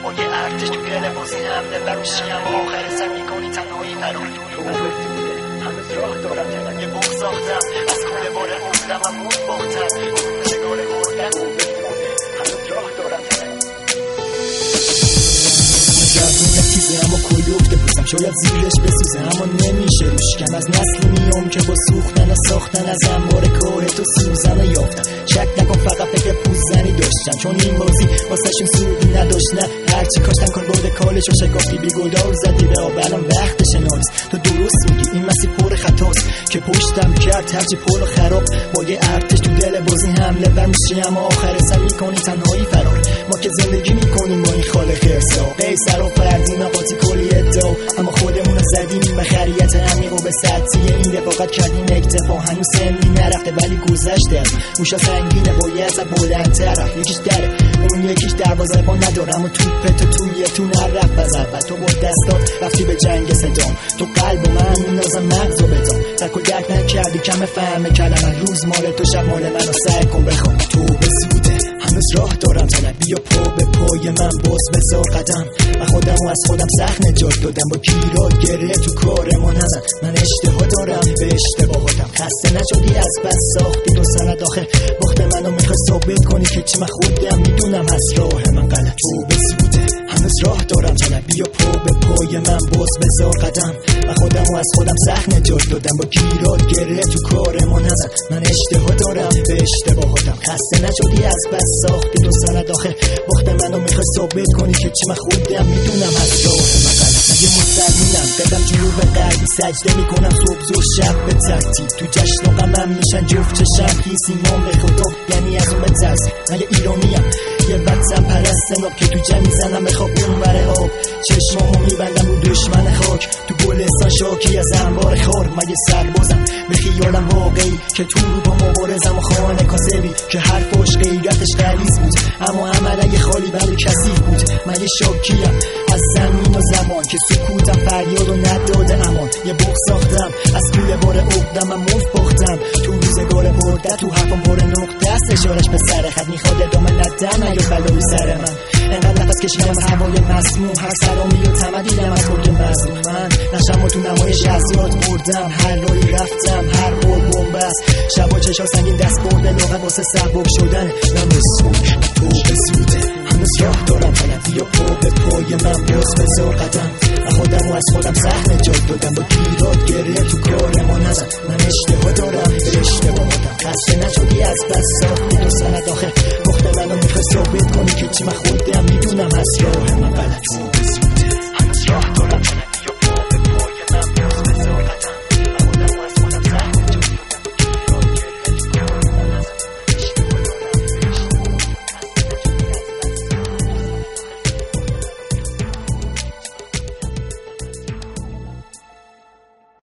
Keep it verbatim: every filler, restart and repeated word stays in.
با یه ارتش تو دل بازی حمله بر میشیم و آخر سر میکنی تنهایی فرار. تو بسوده هنوز راه دارم که یه بغ ساختم از کوله باره افتم و موت باختم شگار خوردم. تو بسوده هنوز راه دارم جوونه تیزه اما کلی افته بوزم شاید زیرش بسوزه اما نمیشه روشکم از نسل میام که با سوختن و ساختن از انبار کار تو سوزن و یافتم. شک نکن فقط فکر پوزنی داشتن چون این بازی واسهشون سودی نداشت نه هرچی کاشتن کار برده کالش و شکافتی بیگلدار زدی به آب الان وقتش ناریست. تو درست میگی این مسیر پر خطاست که پشتم کرد هرچی پر و خراب با یه ارتش تو دل بازی حمله بر میشی اما آخر سر میکنی تنهایی فرار. ما که زندگی میکنیم با این خالق خرسا قیصر و فردین آقاتی کلی ادعا اما خودمون رو زدیم به خریت عمیق و به سطحی این رفاقت کردیم اکتفا. هنوز سنی نرفته ولی گذشته موشا سنگینه باید از بلندتر یکیش دره اون یکیش دروازه با نداره اما توپتو توی تو نرفت بزربت تو با دستات رفتی به جنگ صدام. تو قلب و من میندازم مغز و بتام تک و درک نکردی کم فهم کلمه روز مال تو شب مال منو سعی کن بخوام. تو بسوده هنوز راه دارم طلب بیا پا به پای من باز بذار قدم من خودم و از خودم سخت نجات دادم با گیرات گره تو کار ما نزن من اشتها دارم به اشتباهاتم خسته نشدی از بس ساختی دو سند آخر وقت منو میخوای ثابت کنی که چی من خودم میدونم از راه من غلط. تو بسوده هنوز راه دارم طلب بیا پا به پای من باز بذار قدم من خودم و از خودم سخت نجات دادم با گیرات گره تو کار ما نزن من اشتها دارم به اشتباهاتم خسته نشدی از بس ساختی دو سند آخر وقت منو میخوای ثابت کنی که چی من خودم میدونم از راه من غلط. مگه مستقیمم قدم جنوب غربی سجده میکنم صبح و شب به ترتیب تو جشن و غمم میشن جفت چشم خیسی مام به خدا یعنی از اون بترس. مگه ایرانیم یه وطن پرست ناب که تو جمع میزنم به خواب اون بره آب چشمامو میبندم رو دشمن خاک تو گلستان شاکی از انبار خار. مگه سربازم به خیالم واقعی که تو رو با مبارزم و خانه کاسبی که حرفاش غیرتش غلیظ بود اما عمل خالی ولی کثیف بود. مگه شاکیم از زمین و زمان که سکوتم فریاد و نداده امان. یه بغ ساختم از کوله بار عقدم من مفت باختم تو روزگار برده تو حرفم پر نقطه است اشارش به سر خط میخواد ادامه ندم اگه بلایی سر من انقدر نفس کشیدم هوای مسموم هر سرامی و تمدیدم از برگ مظلوم من نشم و تو نمایش از یاد بردم هر رایی رفتم هر بار بومبست شبا چشا سنگین دست برده لغت واسه سبک شدن نمسوک. تو بسوده هنوز راه دارم طلب بیا پا به پای من باز بذار قدم من خودم و از خودم سخت نجات دادم با گیرات گره تو کار ما نزن من اشتها دارم به اشتباهاتم خسته نشدی از بس ساختی دو سند آخر وقت منو میخوای ثابت کنی که چی من خودم میدونم از راه من غلط.